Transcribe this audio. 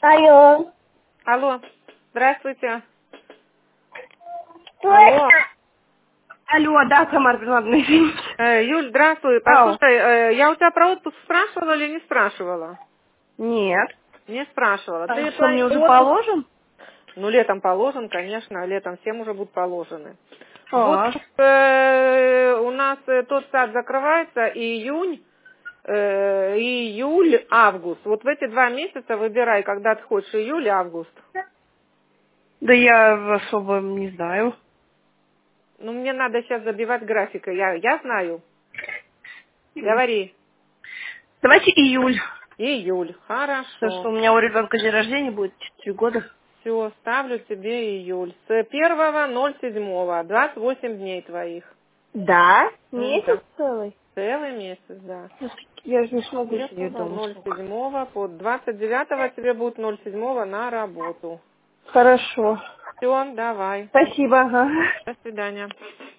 Алло. Алло, здравствуйте. Кто Алло. это? Алло, да, Тамара Берлановна, извините. Юль, здравствуй. Ау. Послушай, я у тебя про отпуск спрашивала или не спрашивала? Нет. Не спрашивала. А Ты что, мне уже планируешь отпуск? положен? Ну, летом положен, конечно, летом всем уже будут положены. Вот А, у нас тот сад закрывается июнь, июль, август. Вот в эти 2 месяца выбирай, когда ты хочешь, июль, август. да я особо не знаю. Ну, мне надо сейчас забивать графика. Я знаю. Говори. Давайте июль. Июль. Потому что Хорошо. у меня у ребенка день рождения будет 4 года. Все, ставлю тебе июль. С 1.07, 28 дней твоих. Да? Да. Месяц целый? Целый месяц, да. Я же не смогу сидеть 1 дома столько. 07 по 29 тебе будет 07 на работу. Хорошо. Все, давай. Спасибо. Ага. До свидания.